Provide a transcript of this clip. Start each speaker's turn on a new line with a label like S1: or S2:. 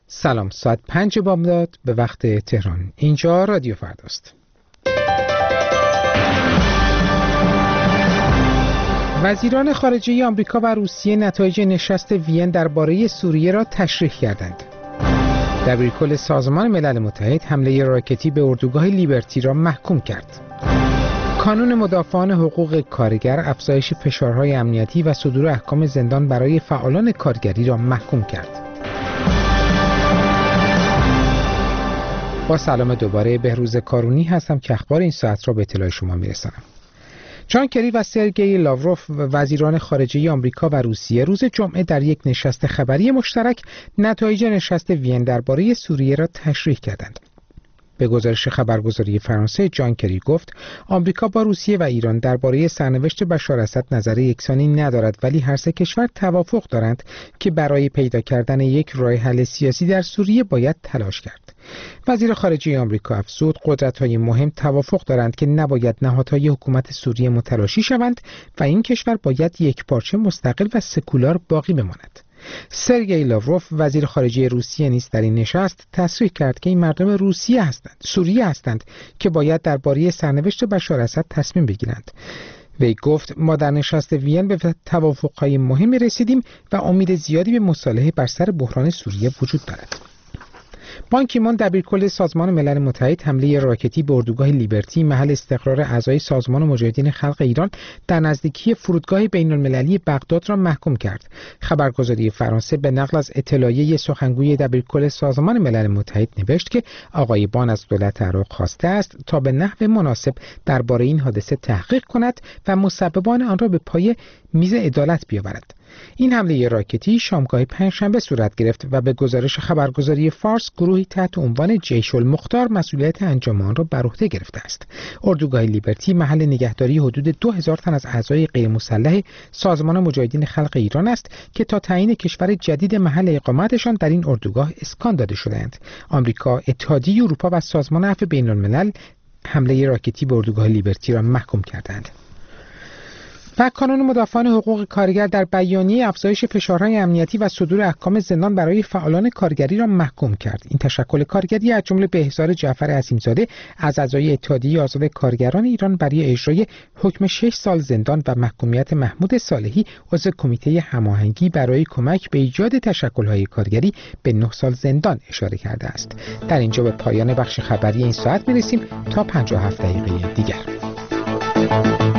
S1: سلام، ساعت 5 بامداد به وقت تهران. اینجا رادیو فرداست. وزیران خارجه آمریکا و روسیه نتایج نشست وین درباره سوریه را تشریح کردند. دبیرکل سازمان ملل متحد حمله راکتی به اردوگاه لیبرتی را محکوم کرد. کانون مدافعان حقوق کارگر افزایش فشارهای امنیتی و صدور احکام زندان برای فعالان کارگری را محکوم کرد. با سلام دوباره، بهروز کارونی هستم که اخبار این ساعت را به اطلاع شما میرسانم. جان کری و سرگئی لاوروف وزیران خارجه آمریکا و روسیه روز جمعه در یک نشست خبری مشترک نتایج نشست وین درباره سوریه را تشریح کردند. به گزارش خبرگزاری فرانسه، جان کری گفت آمریکا با روسیه و ایران درباره سرنوشت بشار اسد نظر یکسانی ندارد، ولی هر سه کشور توافق دارند که برای پیدا کردن یک راه حل سیاسی در سوریه باید تلاش کرد. وزیر خارجه آمریکا افزود قدرت‌های مهم توافق دارند که نباید نهادهای حکومت سوریه متلاشی شوند و این کشور باید یکپارچه، مستقل و سکولار باقی بماند. سرگئی لاوروف وزیر خارجه روسیه نیز در این نشست تصریح کرد که این مردم سوریه هستند که باید درباره سرنوشت بشار اسد تصمیم بگیرند. وی گفت ما در نشست وین به توافق‌های مهمی رسیدیم و امید زیادی به مصالحه بر سر بحران سوریه وجود دارد. بان کی مون دبیرکل سازمان ملل متحد حمله راکتی به اردوگاه لیبرتی محل استقرار اعضای سازمان مجاهدین خلق ایران در نزدیکی فرودگاه بین‌المللی بغداد را محکوم کرد. خبرگزاری فرانسه به نقل از اطلاعیه سخنگوی دبیرکل سازمان ملل متحد نوشت که آقای بان از دولت عراق خواسته است تا به نحو مناسب درباره این حادثه تحقیق کند و مسببان آن را به پای میز عدالت بیاورد. این حمله راکتی شامگاه پنجشنبه صورت گرفت و به گزارش خبرگزاری فارس گروهی تحت عنوان جیش المختار مسئولیت انجام آن را بر عهده گرفته است. اردوگاه لیبرتی محل نگهداری حدود 2000 تن از اعضای غیرمسلح سازمان مجاهدین خلق ایران است که تا تعیین کشور جدید محل اقامتشان در این اردوگاه اسکان داده شدند. آمریکا، اتحادیه اروپا و سازمان عفو بین‌الملل حمله راکتی به اردوگاه لیبرتی را محکوم کردند. و کانون مدافعان حقوق کارگر در بیانیه افزایش فشارهای امنیتی و صدور احکام زندان برای فعالان کارگری را محکوم کرد. این تشکل کارگری از جمله بهزاد جعفر عظیمزاده از اعضای اتحادیه آزاد کارگران ایران برای اجرای حکم 6 سال زندان و محکومیت محمود صالحی عضو کمیته هماهنگی برای کمک به ایجاد تشکل‌های کارگری به 9 سال زندان اشاره کرده است. در اینجا به پایان بخش خبری این ساعت می‌رسیم تا 57 دقیقه دیگر.